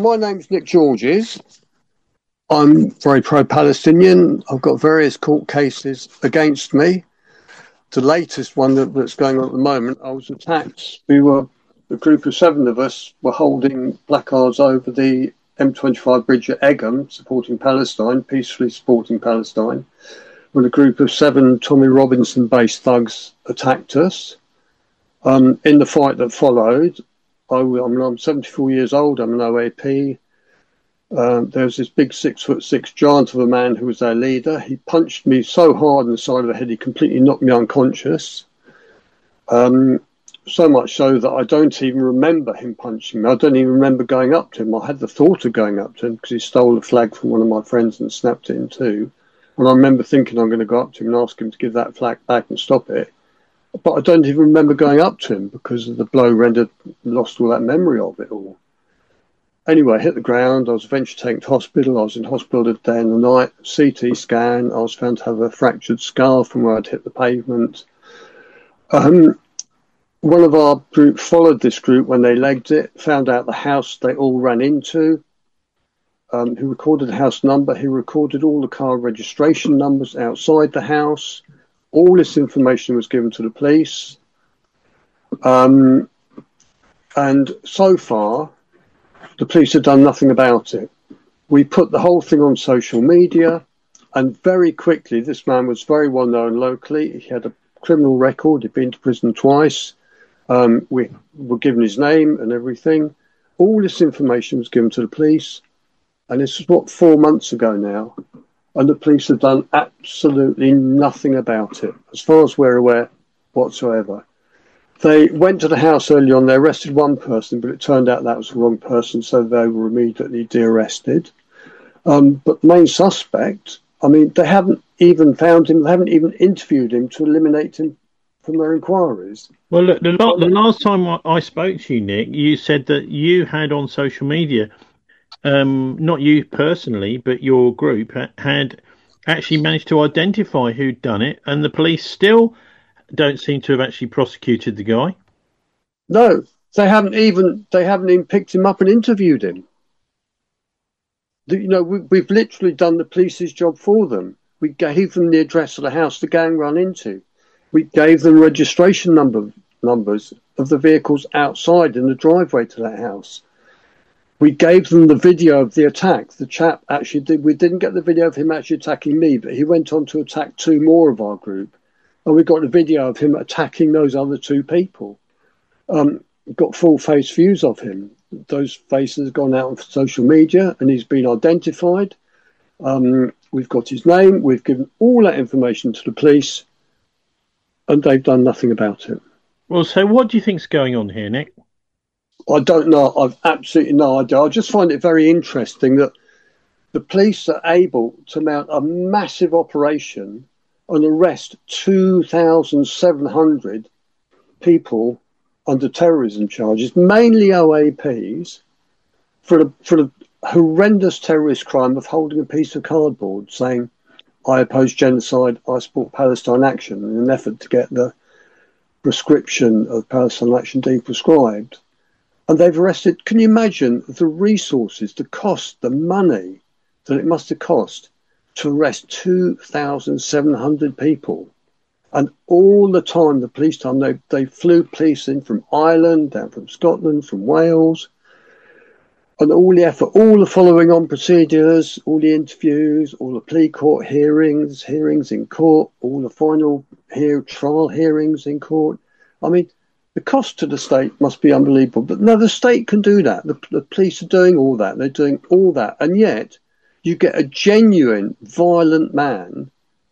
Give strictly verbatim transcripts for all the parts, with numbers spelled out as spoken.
my name's Nick Georges. I'm very pro-Palestinian. I've got various court cases against me. The latest one that, that's going on at the moment, I was attacked. We were, a group of seven of us were holding placards over the M twenty-five bridge at Egham, supporting Palestine, peacefully supporting Palestine, when a group of seven Tommy Robinson-based thugs attacked us. Um, in the fight that followed, I, I mean, I'm seventy-four years old, I'm an O A P. Um, there was this big six foot six giant of a man who was their leader. He punched me so hard in the side of the head, he completely knocked me unconscious. Um, so much so that I don't even remember him punching me. I don't even remember going up to him. I had the thought of going up to him because he stole a flag from one of my friends and snapped it in two. And I remember thinking I'm going to go up to him and ask him to give that flag back and stop it. But I don't even remember going up to him because of the blow rendered, lost all that memory of it all. Anyway, I hit the ground. I was eventually taken to hospital. I was in hospital the day and the night. C T scan. I was found to have a fractured skull from where I'd hit the pavement. Um, one of our group followed this group when they legged it, found out the house they all ran into. Um, he recorded the house number. He recorded all the car registration numbers outside the house. All this information was given to the police. Um, and so far, the police have done nothing about it. We put the whole thing on social media, and very quickly, this man was very well known locally. He had a criminal record. He'd been to prison twice. Um, we were given his name and everything. All this information was given to the police, and this is what, four months ago now, and the police have done absolutely nothing about it, as far as we're aware whatsoever. They went to the house early on. They arrested one person, but it turned out that was the wrong person, so they were immediately de-arrested. Um, but the main suspect, I mean, they haven't even found him. They haven't even interviewed him to eliminate him from their inquiries. Well, look, the, la- the last time I, I spoke to you, Nick, you said that you had on social media, um, not you personally, but your group ha- had actually managed to identify who'd done it, and the police still don't seem to have actually prosecuted the guy. No, they haven't even they haven't even picked him up and interviewed him. The, you know, we, we've literally done the police's job for them. We gave them the address of the house the gang ran into. We gave them registration number numbers of the vehicles outside in the driveway to that house. We gave them the video of the attack. The chap actually did. We didn't get the video of him actually attacking me, but he went on to attack two more of our group. And we got a video of him attacking those other two people. Um, got full face views of him. Those faces have gone out on social media and he's been identified. Um, we've got his name. We've given all that information to the police and they've done nothing about it. Well, so what do you think's going on here, Nick? I don't know. I've absolutely no idea. I just find it very interesting that the police are able to mount a massive operation and arrest two thousand seven hundred people under terrorism charges, mainly O A Ps, for the, for the horrendous terrorist crime of holding a piece of cardboard saying, I oppose genocide, I support Palestine Action, in an effort to get the prescription of Palestine Action deprescribed. And they've arrested, can you imagine the resources, the cost, the money that it must have cost to arrest two thousand seven hundred people. And all the time, the police time, they, they flew police in from Ireland, down from Scotland, from Wales. And all the effort, all the following on procedures, all the interviews, all the plea court hearings, hearings in court, all the final hear, trial hearings in court. I mean, the cost to the state must be unbelievable. But no, the state can do that. The, the police are doing all that. They're doing all that. And yet, you get a genuine violent man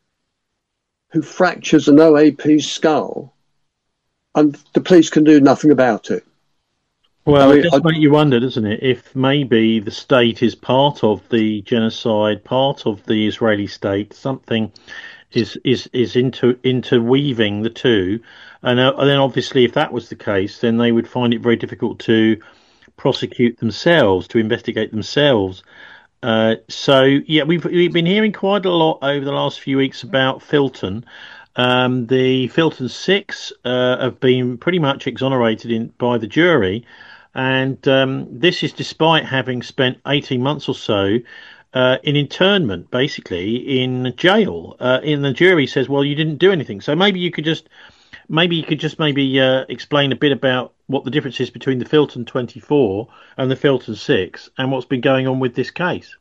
who fractures an O A P's skull and the police can do nothing about it. Well, I mean, it does make you wonder, doesn't it, if maybe the state is part of the genocide, part of the Israeli state, something is is, is into interweaving the two. And, uh, and then obviously if that was the case, then they would find it very difficult to prosecute themselves, to investigate themselves. Uh, so, yeah, we've we've been hearing quite a lot over the last few weeks about Filton. Um, the Filton Six uh, have been pretty much exonerated in, by the jury. And um, this is despite having spent eighteen months or so uh, in internment, basically in jail. Uh, and the jury says, well, you didn't do anything. So maybe you could just maybe you could just maybe uh, explain a bit about what the difference is between the Filton twenty-four and the Filton six and what's been going on with this case.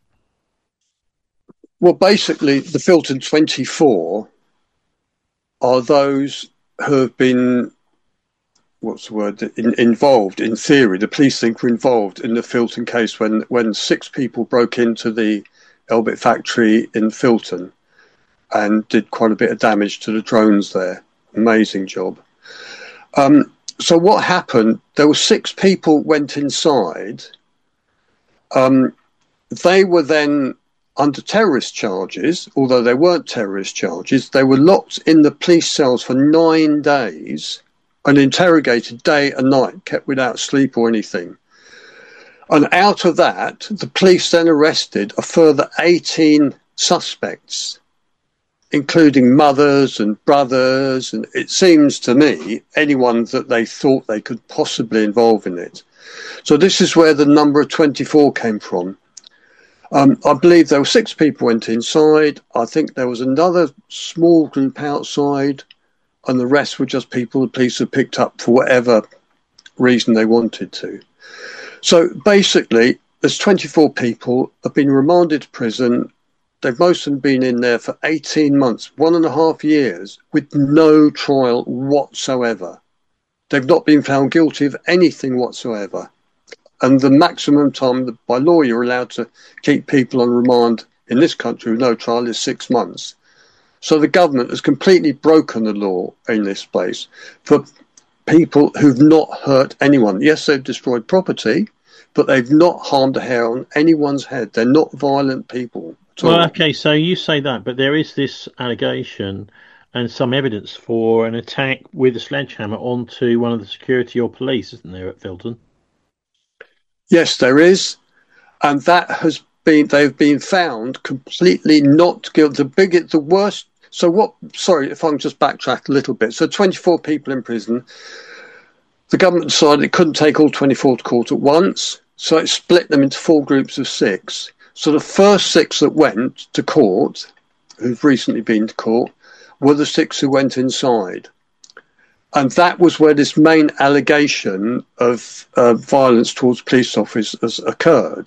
Well, basically, the Filton twenty-four are those who have been, what's the word, in, involved, in theory, the police think were involved in the Filton case when, when six people broke into the Elbit factory in Filton and did quite a bit of damage to the drones there. Amazing job. Um, so what happened, there were six people went inside. Um, they were then under terrorist charges, although they weren't terrorist charges. They were locked in the police cells for nine days and interrogated day and night, kept without sleep or anything. And out of that, the police then arrested a further eighteen suspects, including mothers and brothers, and it seems to me anyone that they thought they could possibly involve in it. So this is where the number of twenty-four came from. Um, I believe there were six people went inside. I think there was another small group outside, and the rest were just people the police had picked up for whatever reason they wanted to. So basically, there's twenty-four people have been remanded to prison. They've most of them been in there for eighteen months, one and a half years, with no trial whatsoever. They've not been found guilty of anything whatsoever. And the maximum time that by law you're allowed to keep people on remand in this country with no trial is six months. So the government has completely broken the law in this place for people who've not hurt anyone. Yes, they've destroyed property, but they've not harmed a hair on anyone's head. They're not violent people at all. Well, okay, so you say that, but there is this allegation and some evidence for an attack with a sledgehammer onto one of the security or police, isn't there, at Filton? Yes, there is. And that has been, they've been found completely not guilty. The biggest, the worst. So what, sorry, if I can just backtrack a little bit. So twenty-four people in prison. The government decided it couldn't take all twenty-four to court at once. So it split them into four groups of six. So the first six that went to court, who've recently been to court, were the six who went inside. And that was where this main allegation of uh, violence towards police officers occurred.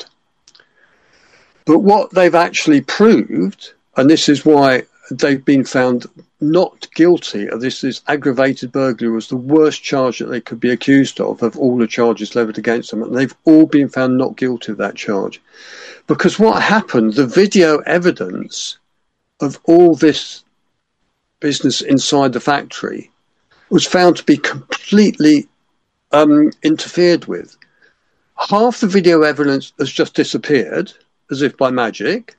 But what they've actually proved, and this is why they've been found not guilty of this, this aggravated burglary was the worst charge that they could be accused of, of all the charges levied against them. And they've all been found not guilty of that charge. Because what happened, the video evidence of all this business inside the factory was found to be completely um, interfered with. Half the video evidence has just disappeared, as if by magic.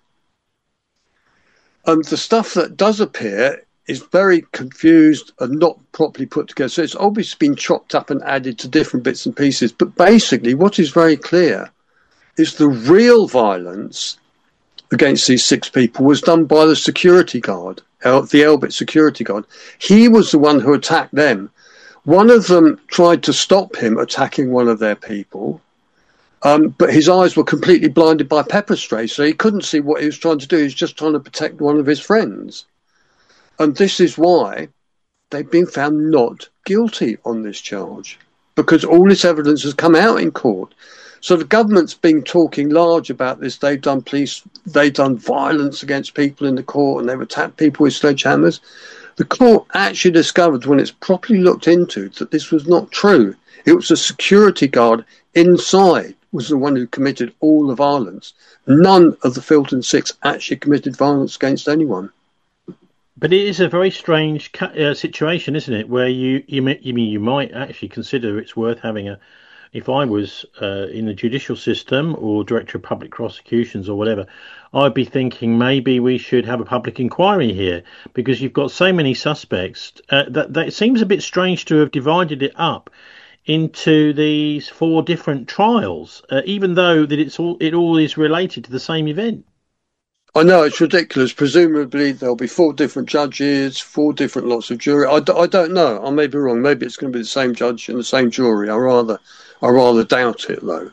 And the stuff that does appear is very confused and not properly put together. So it's obviously been chopped up and added to different bits and pieces. But basically, what is very clear is the real violence against these six people was done by the security guard, the Elbit security guard. He was the one who attacked them. One of them tried to stop him attacking one of their people, um, but his eyes were completely blinded by pepper spray, so he couldn't see what he was trying to do. He was just trying to protect one of his friends. And this is why they've been found not guilty on this charge, because all this evidence has come out in court. So the government's been talking large about this. They've done police, they've done violence against people in the court, and they've attacked people with sledgehammers. The court actually discovered, when it's properly looked into, that this was not true. It was a security guard inside was the one who committed all the violence. None of the Filton Six actually committed violence against anyone. But it is a very strange uh, situation, isn't it? Where you you, may, you mean you might actually consider it's worth having a. If I was uh, in the judicial system or director of public prosecutions or whatever, I'd be thinking maybe we should have a public inquiry here, because you've got so many suspects uh, that, that it seems a bit strange to have divided it up into these four different trials, uh, even though that it's all it all is related to the same event. I know, it's ridiculous. Presumably there'll be four different judges, four different lots of jury. I, d- I don't know. I may be wrong. Maybe it's going to be the same judge and the same jury. I rather I rather doubt it, though.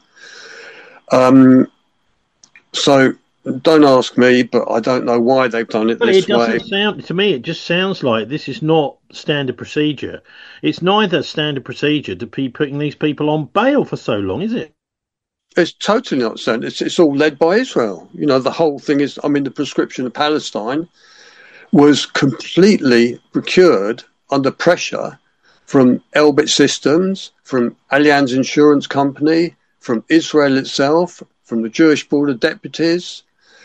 Um, so don't ask me, but I don't know why they've done it Well, this it doesn't way. sound to me. It just sounds like this is not standard procedure. It's neither standard procedure to be putting these people on bail for so long, is it? It's totally not standard. It's, it's all led by Israel. You know, the whole thing is, I mean, the proscription of Palestine was completely procured under pressure from Elbit Systems, from Allianz Insurance Company, from Israel itself, from the Jewish Board of Deputies,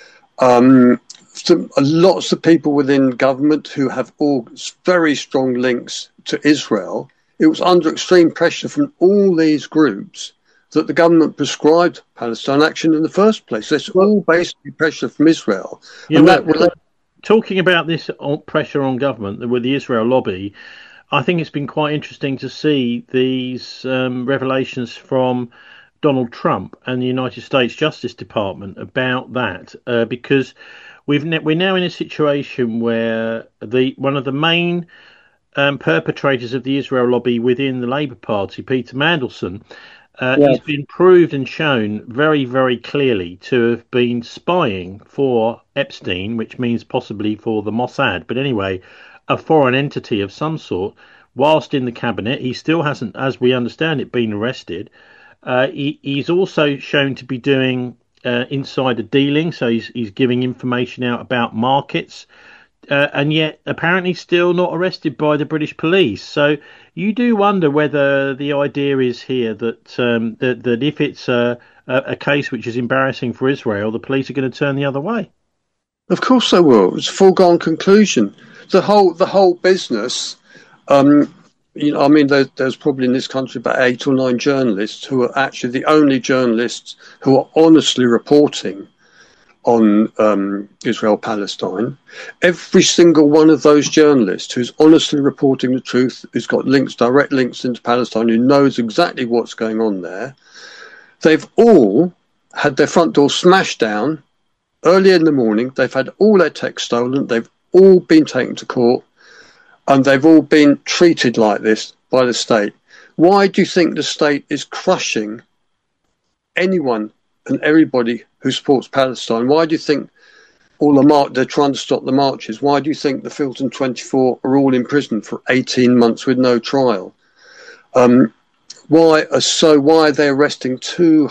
um, some, lots of people within government who have all very strong links to Israel. It was under extreme pressure from all these groups that the government prescribed Palestine action in the first place. It's all basically pressure from Israel. Yeah, and well, that will... Talking about this pressure on government with the Israel lobby, I think it's been quite interesting to see these um, revelations from Donald Trump and the United States Justice Department about that, uh, because we've ne- we're now in a situation where the one of the main um, perpetrators of the Israel lobby within the Labour Party, Peter Mandelson, uh, yes. he's been proved and shown very, very clearly to have been spying for Epstein, which means possibly for the Mossad, but anyway, a foreign entity of some sort. Whilst in the cabinet, he still hasn't, as we understand it, been arrested. Uh, he, he's also shown to be doing uh, insider dealing, so he's, he's giving information out about markets, uh, and yet apparently still not arrested by the British police. So you do wonder whether the idea is here that um, that, that if it's a, a case which is embarrassing for Israel, the police are going to turn the other way. Of course they will. It's a foregone conclusion. The whole the whole business. Um, You know, I mean, there, there's probably in this country about eight or nine journalists who are actually the only journalists who are honestly reporting on um, Israel-Palestine. Every single one of those journalists who's honestly reporting the truth, who's got links, direct links into Palestine, who knows exactly what's going on there, they've all had their front door smashed down early in the morning. They've had all their texts stolen. They've all been taken to court. And they've all been treated like this by the state. Why do you think the state is crushing anyone and everybody who supports Palestine? Why do you think all the mar- they're trying to stop the marches? Why do you think the Filton twenty-four are all in prison for eighteen months with no trial? Um, why are so? Why are they arresting two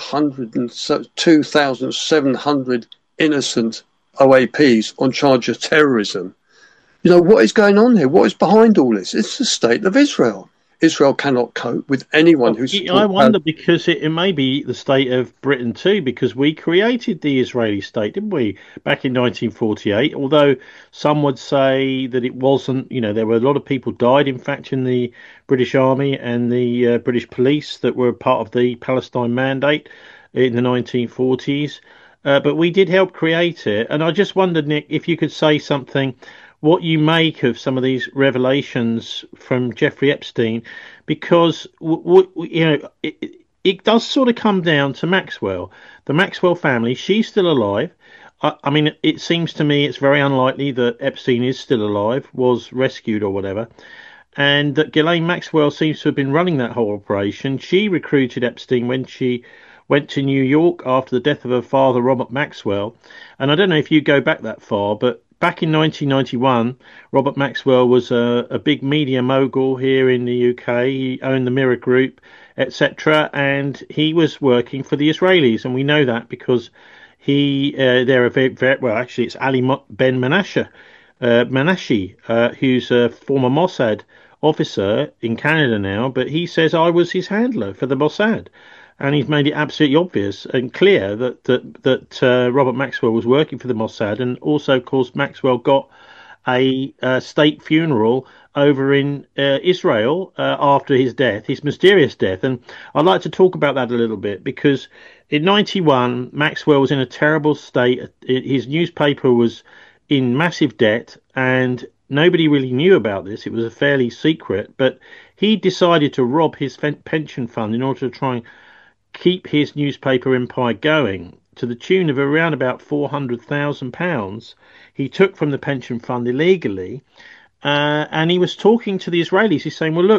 thousand seven hundred innocent O A Ps on charge of terrorism? You know, what is going on here? What is behind all this? It's the state of Israel. Israel cannot cope with anyone who's... I wonder because it, it may be the state of Britain too, because we created the Israeli state, didn't we, back in nineteen forty-eight? Although some would say that it wasn't, you know, there were a lot of people died, in fact, in the British Army and the uh, British police that were part of the Palestine Mandate in the nineteen forties. Uh, but we did help create it. And I just wondered, Nick, if you could say something... what you make of some of these revelations from Jeffrey Epstein, because w- w- you know it, it does sort of come down to Maxwell, the Maxwell family. She's still alive. I, I mean, it seems to me it's very unlikely that Epstein is still alive, was rescued or whatever, and that Ghislaine Maxwell seems to have been running that whole operation. She recruited Epstein when she went to New York after the death of her father, Robert Maxwell, and I don't know if you go back that far, but back in nineteen ninety-one, Robert Maxwell was a, a big media mogul here in the U K. He owned the Mirror Group, et cetera, and he was working for the Israelis, and we know that because he, uh, they're a very, very, well, actually, it's Ali Ben Menashe, uh, Menashe, uh, who's a former Mossad officer in Canada now, but he says I was his handler for the Mossad. And he's made it absolutely obvious and clear that that that uh, Robert Maxwell was working for the Mossad, and also, of course, Maxwell got a, a state funeral over in uh, Israel uh, after his death, his mysterious death. And I'd like to talk about that a little bit because in ninety-one, Maxwell was in a terrible state. His newspaper was in massive debt, and nobody really knew about this. It was a fairly secret, but he decided to rob his pension fund in order to try and keep his newspaper empire going to the tune of around about four hundred thousand pounds he took from the pension fund illegally. Uh, and he was talking to the Israelis. He's saying, well, look,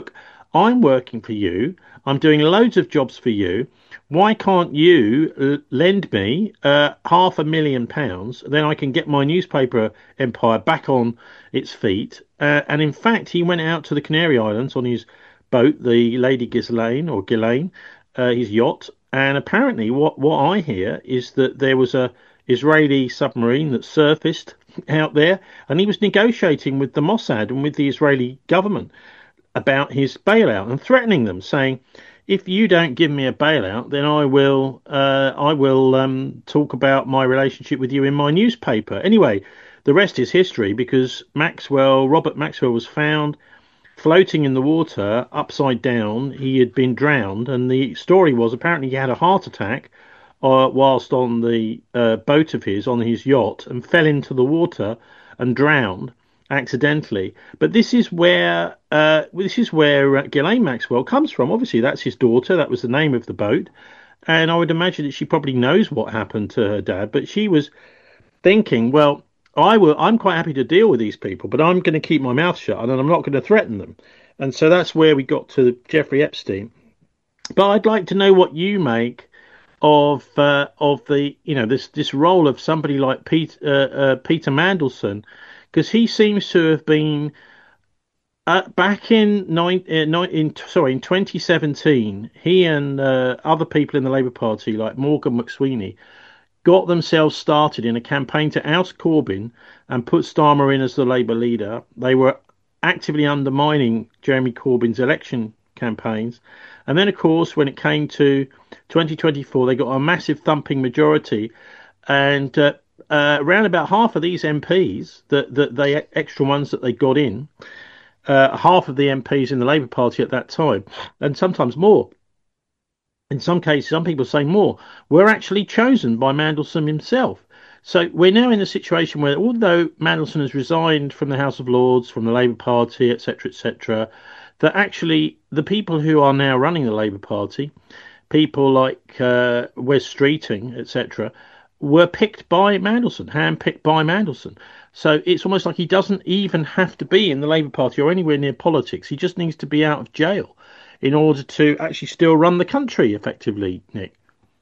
I'm working for you. I'm doing loads of jobs for you. Why can't you l- lend me uh, half a million pounds? Then I can get my newspaper empire back on its feet. Uh, and in fact, he went out to the Canary Islands on his boat, the Lady Ghislaine or Ghislaine, uh, his yacht. And apparently, what, what I hear is that there was a Israeli submarine that surfaced out there, and he was negotiating with the Mossad and with the Israeli government about his bailout and threatening them, saying, "If you don't give me a bailout, then I will, uh, I will um, talk about my relationship with you in my newspaper." Anyway, the rest is history because Maxwell, Robert Maxwell, was found floating in the water upside down. He had been drowned, and the story was apparently he had a heart attack uh, whilst on the uh, boat of his on his yacht and fell into the water and drowned accidentally. But this is where uh, this is where uh, Ghislaine Maxwell comes from. Obviously, that's his daughter. That was the name of the boat, and I would imagine that she probably knows what happened to her dad. But she was thinking, well, I will. I'm quite happy to deal with these people, but I'm going to keep my mouth shut and I'm not going to threaten them. And so that's where we got to Jeffrey Epstein. But I'd like to know what you make of uh, of the you know this this role of somebody like Pete, uh, uh, Peter Mandelson, because he seems to have been uh, back in nine, uh, nine in sorry in twenty seventeen. He and uh, other people in the Labour Party like Morgan McSweeney got themselves started in a campaign to oust Corbyn and put Starmer in as the Labour leader. They were actively undermining Jeremy Corbyn's election campaigns. And then, of course, when it came to twenty twenty-four, they got a massive thumping majority. And uh, uh, around about half of these M Ps, that the, the extra ones that they got in, uh, half of the M Ps in the Labour Party at that time, and sometimes more, in some cases, some people say more, were actually chosen by Mandelson himself. So we're now in a situation where, although Mandelson has resigned from the House of Lords, from the Labour Party, et cetera, et cetera, that actually the people who are now running the Labour Party, people like uh, Wes Streeting, et cetera, were picked by Mandelson, handpicked by Mandelson. So it's almost like he doesn't even have to be in the Labour Party or anywhere near politics. He just needs to be out of jail in order to actually still run the country effectively, Nick.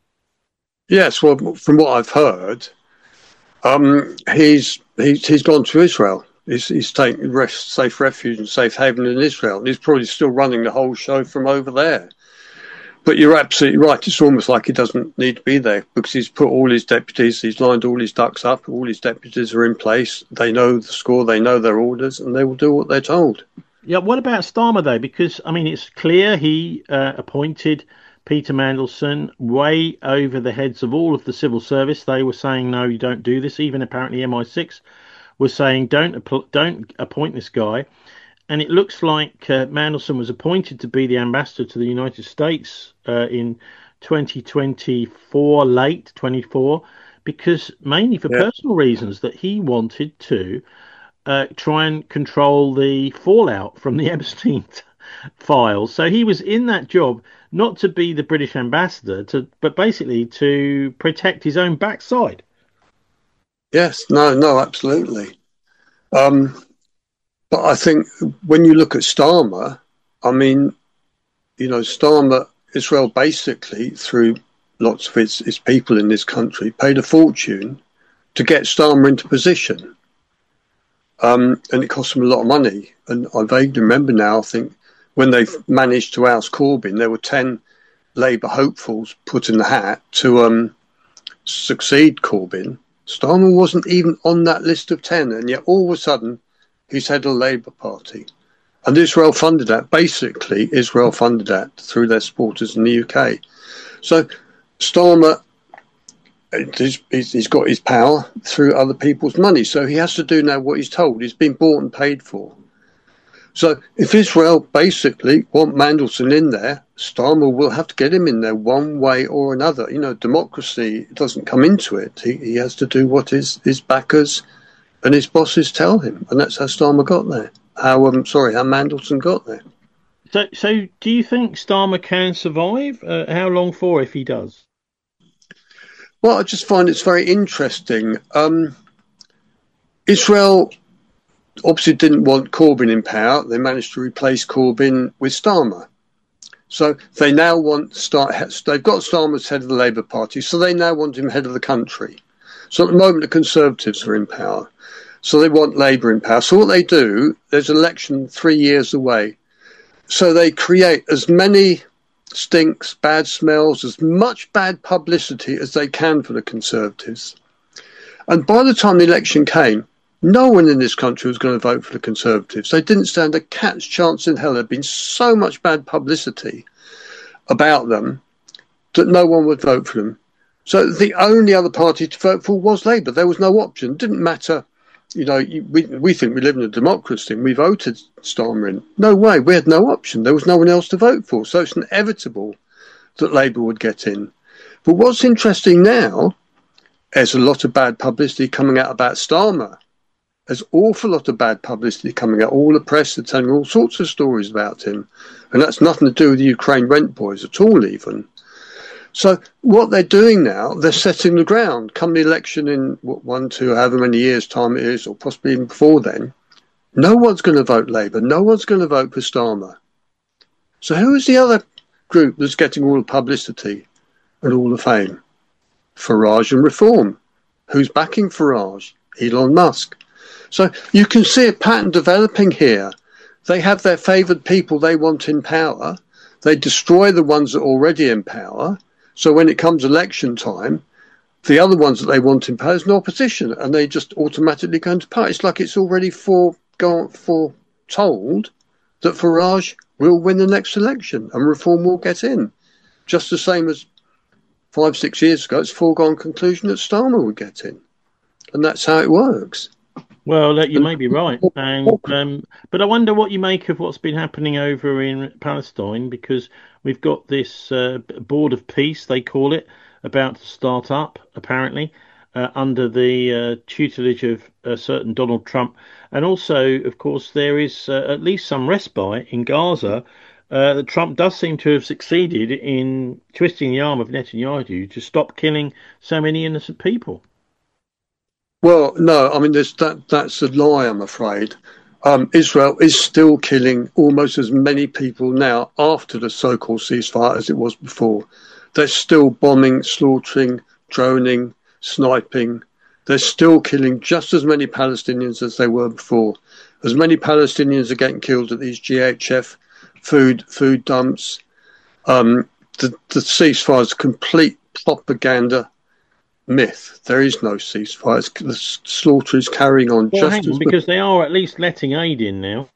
Yes, well, from what I've heard, um, he's he's he's gone to Israel. He's he's taken rest, safe refuge and safe haven in Israel. And he's probably still running the whole show from over there. But you're absolutely right. It's almost like he doesn't need to be there because he's put all his deputies, he's lined all his ducks up, all his deputies are in place. They know the score, they know their orders, and they will do what they're told. Yeah, what about Starmer, though? Because, I mean, it's clear he uh, appointed Peter Mandelson way over the heads of all of the civil service. They were saying, no, you don't do this. Even apparently M I six was saying, don't, don't appoint this guy. And it looks like uh, Mandelson was appointed to be the ambassador to the United States uh, in twenty twenty-four, late twenty-four, because mainly for yeah. personal reasons that he wanted to uh, try and control the fallout from the Epstein files. So he was in that job not to be the British ambassador, to but basically to protect his own backside. Yes, no, no, absolutely. Um, but I think when you look at Starmer, I mean, you know, Starmer, Israel basically, through lots of its, its people in this country, paid a fortune to get Starmer into position. Um, and it cost them a lot of money. And I vaguely remember now, I think, when they managed to oust Corbyn, there were ten Labour hopefuls put in the hat to um, succeed Corbyn. Starmer wasn't even on that list of ten, and yet all of a sudden he's head of the Labour Party. And Israel funded that. Basically, Israel funded that through their supporters in the U K. So Starmer, he's, he's got his power through other people's money. So he has to do now what he's told. He's been bought and paid for. So if Israel basically want Mandelson in there, Starmer will have to get him in there one way or another. You know, democracy doesn't come into it. He, he has to do what his, his backers and his bosses tell him. And that's how Starmer got there. How, I'm um, sorry, how Mandelson got there. So, so do you think Starmer can survive? Uh, how long for if he does? Well, I just find it's very interesting. Um, Israel obviously didn't want Corbyn in power. They managed to replace Corbyn with Starmer. So they now want start. They've got Starmer as head of the Labour Party, so they now want him head of the country. So at the moment, the Conservatives are in power, so they want Labour in power. So what they do, there's an election three years away, so they create as many stinks, bad smells, as much bad publicity as they can for the Conservatives. And by the time the election came, no one in this country was going to vote for the Conservatives. They didn't stand a cat's chance in hell. There had been so much bad publicity about them that no one would vote for them. So the only other party to vote for was Labour. There was no option. It didn't matter. You know, we, we think we live in a democracy and we voted Starmer in. No way. We had no option. There was no one else to vote for. So it's inevitable that Labour would get in. But what's interesting now, there's a lot of bad publicity coming out about Starmer. There's an awful lot of bad publicity coming out. All the press are telling all sorts of stories about him. And that's nothing to do with the Ukraine rent boys at all, even. So what they're doing now, they're setting the ground. Come the election in what, one, two, however many years' time it is, or possibly even before then, no one's going to vote Labour. No one's going to vote for Starmer. So who is the other group that's getting all the publicity and all the fame? Farage and Reform. Who's backing Farage? Elon Musk. So you can see a pattern developing here. They have their favoured people they want in power. They destroy the ones that are already in power. So when it comes election time, the other ones that they want in power is no opposition, and they just automatically go into power. It's like it's already foretold that Farage will win the next election and Reform will get in. Just the same as five, six years ago, it's a foregone conclusion that Starmer would get in. And that's how it works. Well, you may be right, and, um, but I wonder what you make of what's been happening over in Palestine, because we've got this uh, Board of Peace, they call it, about to start up, apparently, uh, under the uh, tutelage of a certain Donald Trump. And also, of course, there is uh, at least some respite in Gaza. Uh, that Trump does seem to have succeeded in twisting the arm of Netanyahu to stop killing so many innocent people. Well, no, I mean, there's that, that's a lie, I'm afraid. Um, Israel is still killing almost as many people now after the so-called ceasefire as it was before. They're still bombing, slaughtering, droning, sniping. They're still killing just as many Palestinians as they were before. As many Palestinians are getting killed at these G H F food food dumps. Um, the, the ceasefire is complete propaganda myth. There is no ceasefire. The slaughter is carrying on. Well, just hang on, as because they are at least letting aid in now.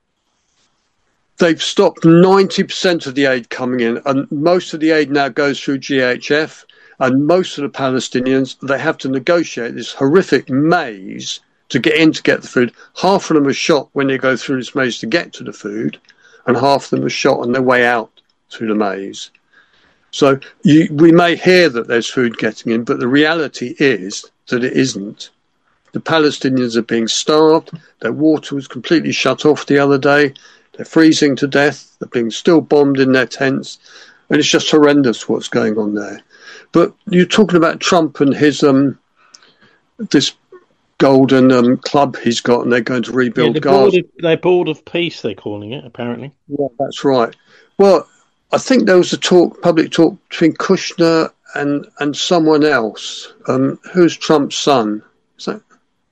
They've stopped ninety percent of the aid coming in, and most of the aid now goes through G H F, and most of the Palestinians, they have to negotiate this horrific maze to get in to get the food. Half of them are shot when they go through this maze to get to the food, and half of them are shot on their way out through the maze. So you, we may hear that there's food getting in, but the reality is that it isn't. The Palestinians are being starved. Their water was completely shut off the other day. They're freezing to death. They're being still bombed in their tents. And it's just horrendous what's going on there. But you're talking about Trump and his um, this golden um, club he's got, and they're going to rebuild yeah, Gaza. Board of, they're Board of Peace, they're calling it, apparently. Yeah, that's right. Well, I think there was a talk, public talk between Kushner and, and someone else. Um, who's Trump's son? Is that,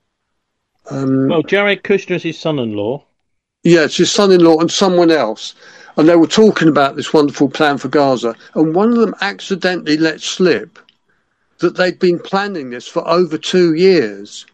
um, well, Jared Kushner's his son-in-law. Yeah, it's his son-in-law and someone else. And they were talking about this wonderful plan for Gaza. And one of them accidentally let slip that they'd been planning this for over two years.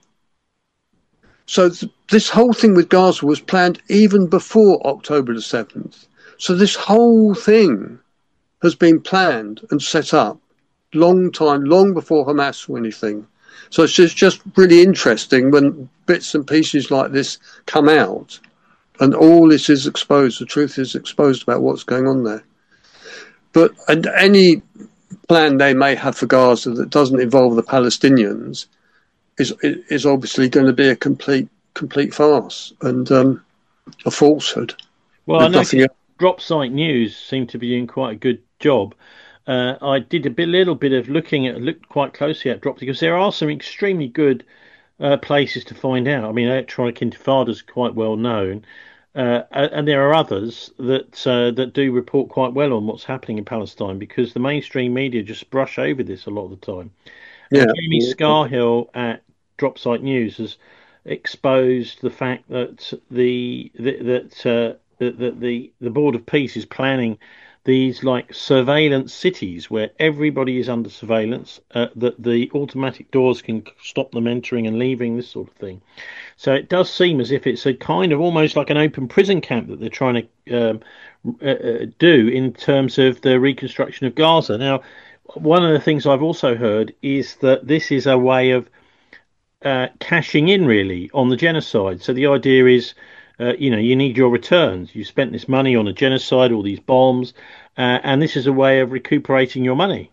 So th- this whole thing with Gaza was planned even before October the seventh. So this whole thing has been planned and set up long time, long before Hamas or anything. So it's just, just really interesting when bits and pieces like this come out and all this is exposed, the truth is exposed about what's going on there. But and any plan they may have for Gaza that doesn't involve the Palestinians is is obviously going to be a complete complete farce and um, a falsehood. Well, I know Drop Site News seemed to be doing quite a good job. Uh, I did a bit, little bit of looking at, looked quite closely at Drop because there are some extremely good uh, places to find out. I mean, Electronic Intifada is quite well known, uh, and there are others that uh, that do report quite well on what's happening in Palestine because the mainstream media just brush over this a lot of the time. Uh, Yeah. Jamie Scarhill at Dropsite News has exposed the fact that the, the that uh, that the the Board of Peace is planning these like surveillance cities where everybody is under surveillance, uh, that the automatic doors can stop them entering and leaving, this sort of thing. So it does seem as if it's a kind of almost like an open prison camp that they're trying to um, uh, do in terms of the reconstruction of Gaza. Now, one of the things I've also heard is that this is a way of uh, cashing in really on the genocide. So the idea is, uh, you know, you need your returns. You spent this money on a genocide, all these bombs, uh, and this is a way of recuperating your money.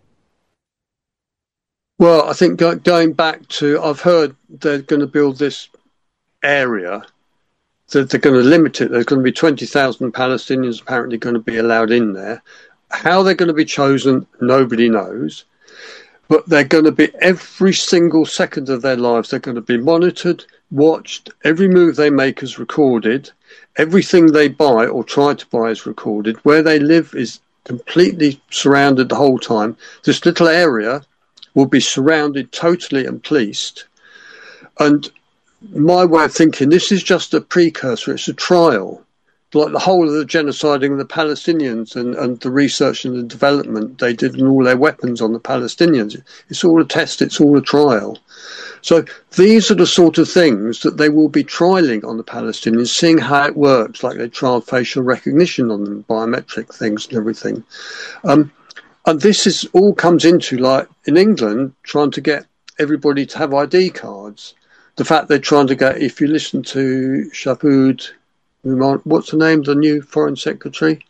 Well, I think go, going back to, I've heard they're going to build this area, that they're going to limit it. There's going to be twenty thousand Palestinians apparently going to be allowed in there. How they're going to be chosen, nobody knows. But they're going to be, every single second of their lives, they're going to be monitored, watched. Every move they make is recorded. Everything they buy or try to buy is recorded. Where they live is completely surrounded the whole time. This little area will be surrounded totally and policed. And my way of thinking, this is just a precursor. It's a trial. Like the whole of the genociding of the Palestinians and, and the research and the development they did and all their weapons on the Palestinians. It's all a test. It's all a trial. So these are the sort of things that they will be trialing on the Palestinians, seeing how it works, like they trialed facial recognition on them, biometric things and everything. Um, and this is all comes into, like in England, trying to get everybody to have I D cards. The fact they're trying to get, if you listen to Shahood, what's the name, the new foreign secretary?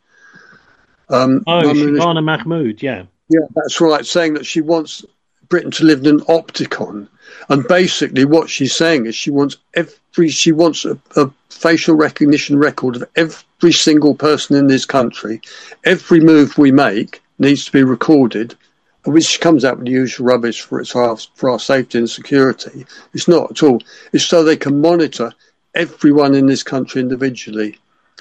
Um, oh, Shabana Mahmood, yeah. Yeah, that's right, saying that she wants Britain to live in an opticon. And basically what she's saying is she wants every, she wants a, a facial recognition record of every single person in this country. Every move we make needs to be recorded, which comes out with the usual rubbish for, its our, for our safety and security. It's not at all. It's so they can monitor everyone in this country individually.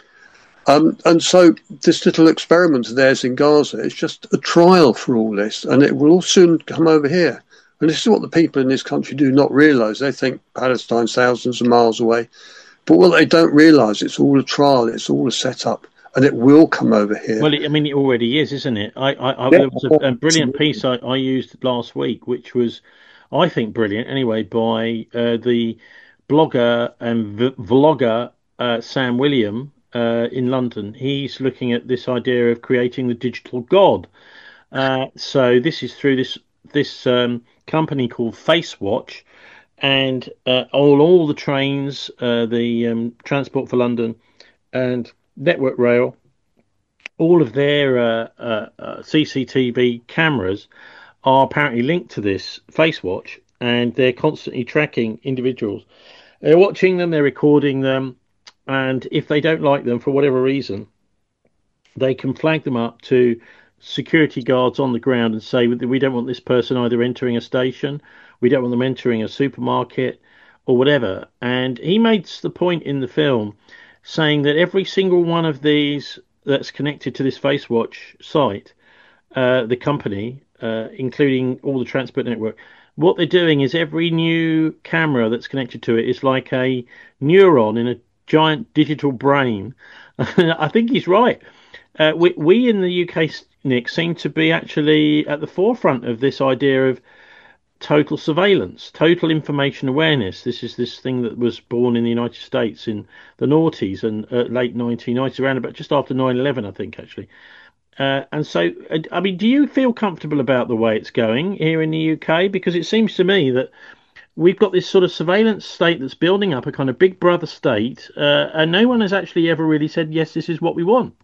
Um, and so this little experiment of theirs in Gaza is just a trial for all this, and it will all soon come over here. And this is what the people in this country do not realise. They think Palestine's thousands of miles away. But what they don't realise, it's all a trial, it's all a setup, and it will come over here. Well, I mean, it already is, isn't it? I, I, I yeah, there was a, a brilliant piece I, I used last week, which was, I think, brilliant anyway, by uh, the blogger and v- vlogger uh, Sam William uh, in London. He's looking at this idea of creating the digital god. Uh, so this is through this this um, company called FaceWatch, and uh, all all the trains, uh, the um, Transport for London, and Network Rail, all of their uh, uh, uh, C C T V cameras are apparently linked to this FaceWatch, and they're constantly tracking individuals. They're watching them, they're recording them, and if they don't like them for whatever reason, they can flag them up to security guards on the ground and say, we don't want this person either entering a station, we don't want them entering a supermarket, or whatever. And he makes the point in the film saying that every single one of these that's connected to this FaceWatch site, uh, the company, uh, including all the transport network, what they're doing is every new camera that's connected to it is like a neuron in a giant digital brain. I think he's right. Uh, we, we in the U K, Nick, seem to be actually at the forefront of this idea of total surveillance, total information awareness. This is this thing that was born in the United States in the noughties and uh, late nineteen nineties, around about just after nine eleven, I think, actually. Uh, and so, I mean, do you feel comfortable about the way it's going here in the U K? Because it seems to me that we've got this sort of surveillance state that's building up, a kind of big brother state, uh, and no one has actually ever really said, yes, this is what we want.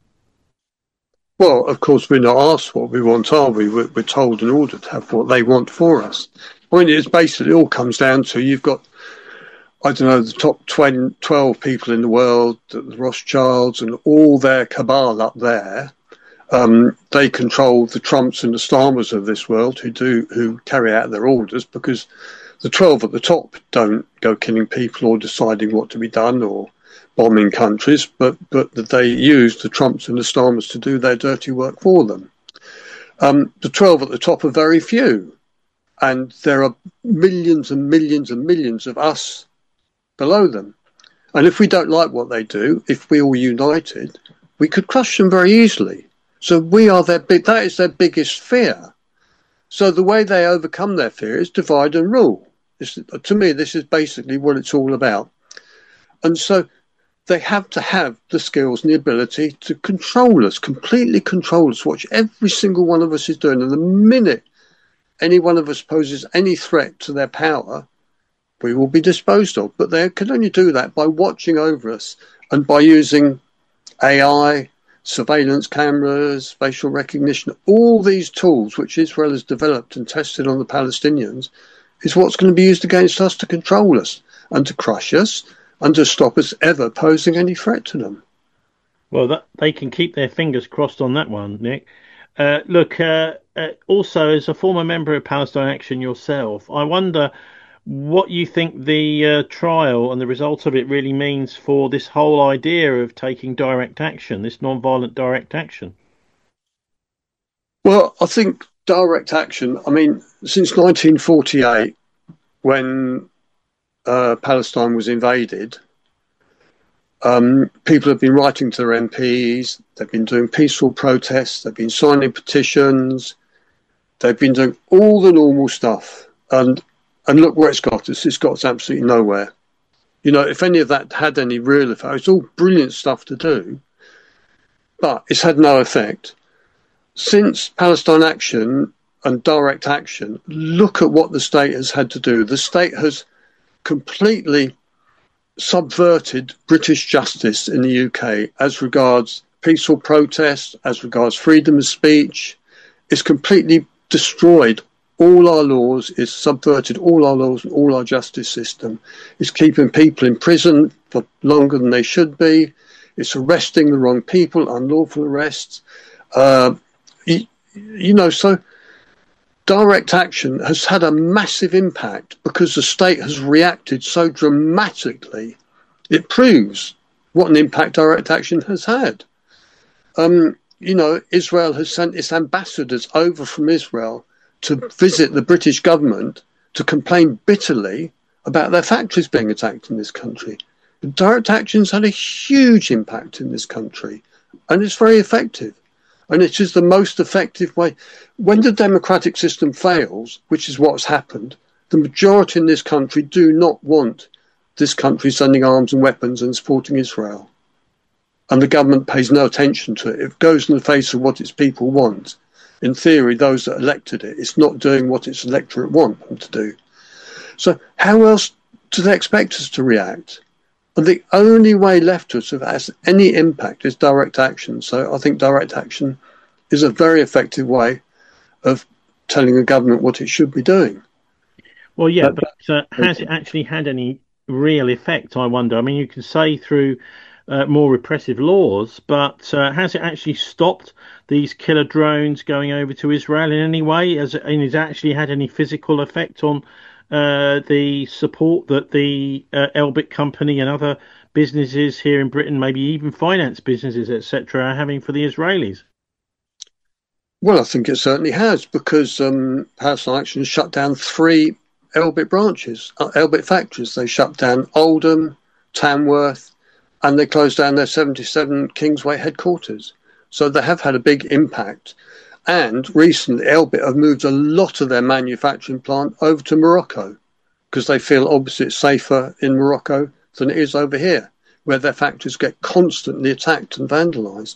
Well, of course, we're not asked what we want, are we? We're, we're told in order to have what they want for us. The point is, basically, it all comes down to, you've got, I don't know, the top twenty, twelve people in the world, the Rothschilds and all their cabal up there. Um, they control the Trumps and the Starmers of this world who do who carry out their orders, because the twelve at the top don't go killing people or deciding what to be done or bombing countries, but, but that they use the Trumps and the Starmers to do their dirty work for them. Um, the twelve at the top are very few, and there are millions and millions and millions of us below them. And if we don't like what they do, if we all united, we could crush them very easily. So we are their big, that is their biggest fear. So the way they overcome their fear is divide and rule. It's, to me, this is basically what it's all about. And so they have to have the skills and the ability to control us, completely control us, watch every single one of us is doing. And the minute any one of us poses any threat to their power, we will be disposed of. But they can only do that by watching over us and by using A I, surveillance cameras, facial recognition, all these tools which Israel has developed and tested on the Palestinians is what's going to be used against us to control us and to crush us and to stop us ever posing any threat to them. Well, that, they can keep their fingers crossed on that one, Nick. Uh, look, uh, uh, also, as a former member of Palestine Action yourself, I wonder what you think the uh, trial and the result of it really means for this whole idea of taking direct action, this non-violent direct action. Well, I think direct action, I mean, since nineteen forty-eight, when uh, Palestine was invaded, um, people have been writing to their M Ps, they've been doing peaceful protests, they've been signing petitions, they've been doing all the normal stuff. And And look where it's got us. It's got us absolutely nowhere. You know, if any of that had any real effect, it's all brilliant stuff to do, but it's had no effect. Since Palestine Action and direct action, look at what the state has had to do. The state has completely subverted British justice in the U K as regards peaceful protest, as regards freedom of speech. It's completely destroyed all our laws, it's subverted all our laws and all our justice system. It's keeping people in prison for longer than they should be. It's arresting the wrong people, unlawful arrests. Uh, you, you know, so direct action has had a massive impact because the state has reacted so dramatically. It proves what an impact direct action has had. Um, you know, Israel has sent its ambassadors over from Israel to visit the British government to complain bitterly about their factories being attacked in this country. Direct action's had a huge impact in this country, and it's very effective. And it is the most effective way. When the democratic system fails, which is what's happened, the majority in this country do not want this country sending arms and weapons and supporting Israel. And the government pays no attention to it. It goes in the face of what its people want. In theory, those that elected it, it's not doing what its electorate want them to do. So how else do they expect us to react? And the only way left to us if it has any impact is direct action. So I think direct action is a very effective way of telling the government what it should be doing. Well, yeah, but, but uh, has it actually had any real effect, I wonder? I mean, you can say through uh, more repressive laws, but uh, has it actually stopped these killer drones going over to Israel in any way? Has it, and has it actually had any physical effect on uh, the support that the uh, Elbit company and other businesses here in Britain, maybe even finance businesses, et cetera, are having for the Israelis? Well, I think it certainly has, because um, Palestine Action shut down three Elbit branches, uh, Elbit factories. They shut down Oldham, Tamworth, and they closed down their seventy-seven Kingsway headquarters. So they have had a big impact. And recently, Elbit have moved a lot of their manufacturing plant over to Morocco because they feel obviously it's safer in Morocco than it is over here, where their factories get constantly attacked and vandalised.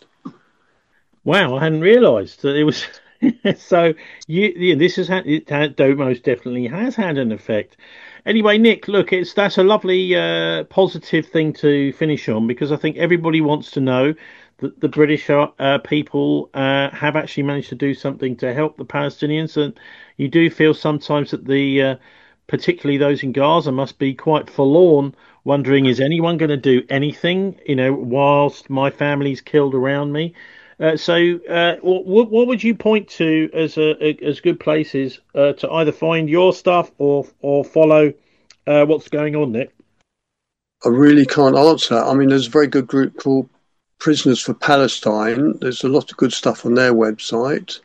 Wow, I hadn't realised that it was... so you, yeah, this has had, it had, most definitely has had an effect. Anyway, Nick, look, it's that's a lovely uh, positive thing to finish on, because I think everybody wants to know that the British uh, people uh, have actually managed to do something to help the Palestinians, and you do feel sometimes that the, uh, particularly those in Gaza, must be quite forlorn, wondering, is anyone going to do anything, you know, whilst my family's killed around me? Uh, so, uh, what, what would you point to as a, as good places uh, to either find your stuff or or follow uh, what's going on, Nick? I really can't answer. I mean, there's a very good group called Prisoners for Palestine. There's a lot of good stuff on their website.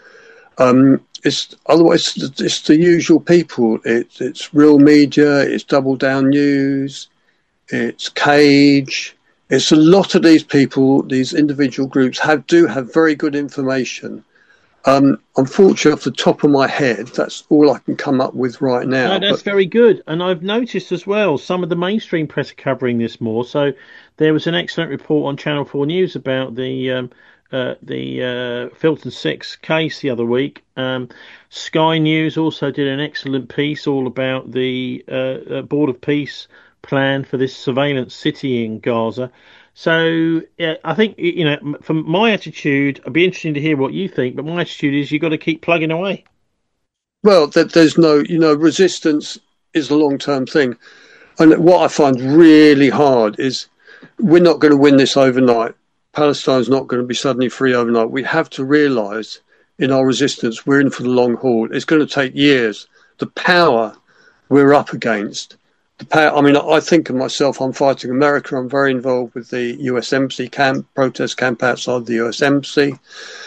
Um, it's otherwise it's the usual people. It's it's Real Media. It's Double Down News. It's Cage. It's a lot of these people. These individual groups have do have very good information. Um, unfortunately, off the top of my head, that's all I can come up with right now. No, that's but... very good. And I've noticed as well, some of the mainstream press are covering this more. So there was an excellent report on Channel four News about the um, uh, the uh, Filton Six case the other week. Um, Sky News also did an excellent piece all about the uh, Board of Peace plan for this surveillance city in Gaza. So yeah, I think, you know, from my attitude, it'd be interesting to hear what you think, but my attitude is you've got to keep plugging away. Well, there's no, you know, resistance is a long-term thing. And what I find really hard is we're not going to win this overnight. Palestine's not going to be suddenly free overnight. We have to realise in our resistance, we're in for the long haul. It's going to take years. The power we're up against, the power, I mean, I think of myself, I'm fighting America. I'm very involved with the U S Embassy camp, protest camp outside the U S Embassy.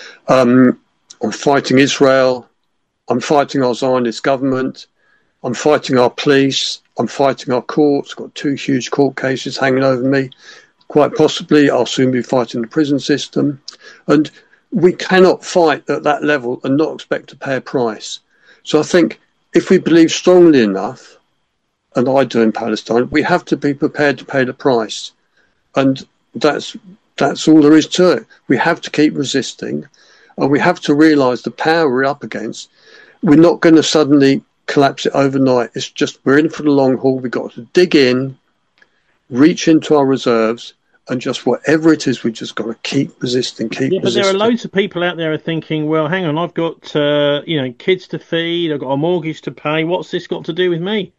Um, I'm fighting Israel. I'm fighting our Zionist government. I'm fighting our police. I'm fighting our courts. Got two huge court cases hanging over me. Quite possibly, I'll soon be fighting the prison system. And we cannot fight at that level and not expect to pay a price. So I think if we believe strongly enough, and I do in Palestine, we have to be prepared to pay the price. And that's that's all there is to it. We have to keep resisting, and we have to realise the power we're up against. We're not going to suddenly collapse it overnight. It's just we're in for the long haul. We've got to dig in, reach into our reserves, and just whatever it is, we've just got to keep resisting, keep yeah, but resisting. There are loads of people out there are thinking, well, hang on, I've got uh, you know kids to feed, I've got a mortgage to pay. What's this got to do with me?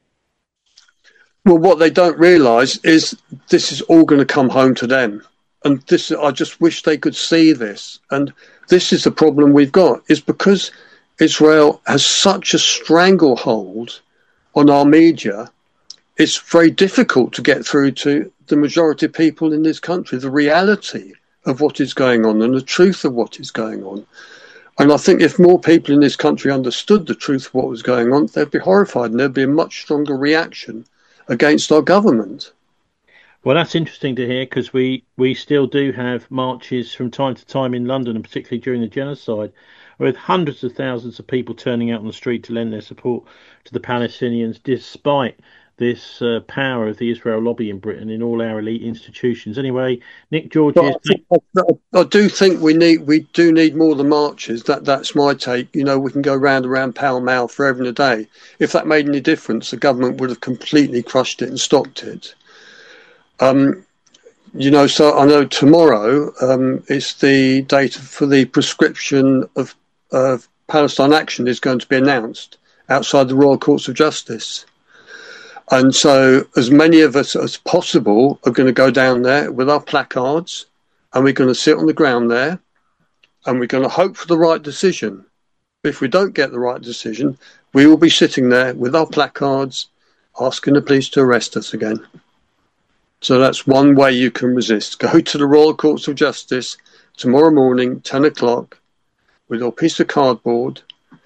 Well, what they don't realise is this is all going to come home to them. And this, I just wish they could see this. And this is the problem we've got, is because Israel has such a stranglehold on our media, it's very difficult to get through to the majority of people in this country, the reality of what is going on and the truth of what is going on. And I think if more people in this country understood the truth of what was going on, they'd be horrified and there'd be a much stronger reaction against our government. Well, that's interesting to hear, because we, we still do have marches from time to time in London, and particularly during the genocide, with hundreds of thousands of people turning out on the street to lend their support to the Palestinians, despite this uh, power of the Israel lobby in Britain in all our elite institutions. Anyway, Nick Georges. I, think, I, I do think we need we do need more than marches. That that's my take. You know, we can go round and round Pall Mall forever and a day. If that made any difference, the government would have completely crushed it and stopped it. Um, you know, so I know tomorrow um, is the date for the prescription of, of Palestine Action is going to be announced outside the Royal Courts of Justice. And so as many of us as possible are going to go down there with our placards, and we're going to sit on the ground there, and we're going to hope for the right decision. If we don't get the right decision, we will be sitting there with our placards asking the police to arrest us again. So that's one way you can resist. Go to the Royal Courts of Justice tomorrow morning, ten o'clock, with your piece of cardboard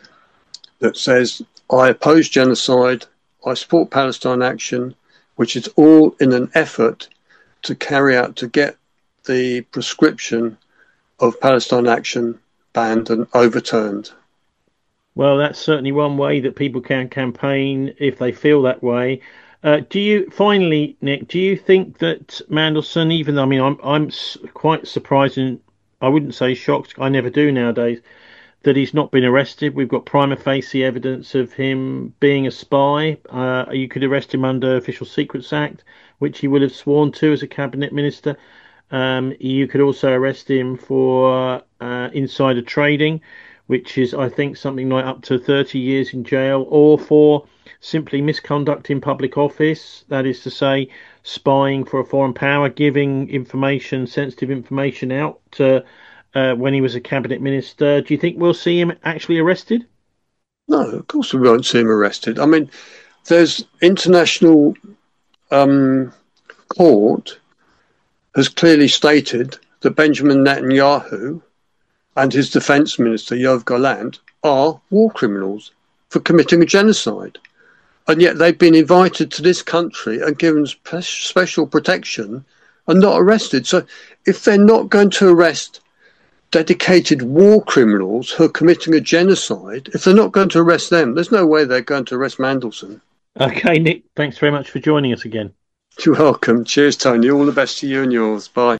that says, I oppose genocide, I support Palestine Action, which is all in an effort to carry out, to get the prescription of Palestine Action banned and overturned. Well, that's certainly one way that people can campaign if they feel that way. Uh, do you, finally, Nick, do you think that Mandelson, even though, I mean, I'm, I'm quite surprised, and I wouldn't say shocked, I never do nowadays, that he's not been arrested? We've got prima facie evidence of him being a spy. Uh, you could arrest him under Official Secrets Act, which he would have sworn to as a cabinet minister. Um, you could also arrest him for uh, insider trading, which is, I think, something like up to thirty years in jail, or for simply misconduct in public office, that is to say, spying for a foreign power, giving information, sensitive information out to uh, when he was a cabinet minister. Do you think we'll see him actually arrested? No, of course we won't see him arrested. I mean, there's international um, court has clearly stated that Benjamin Netanyahu and his defence minister, Yoav Gallant, are war criminals for committing a genocide. And yet they've been invited to this country and given spe- special protection and not arrested. So if they're not going to arrest dedicated war criminals who are committing a genocide, if they're not going to arrest them, there's no way they're going to arrest Mandelson. Okay, Nick, thanks very much for joining us again. You're welcome. Cheers, Tony. All the best to you and yours. Bye.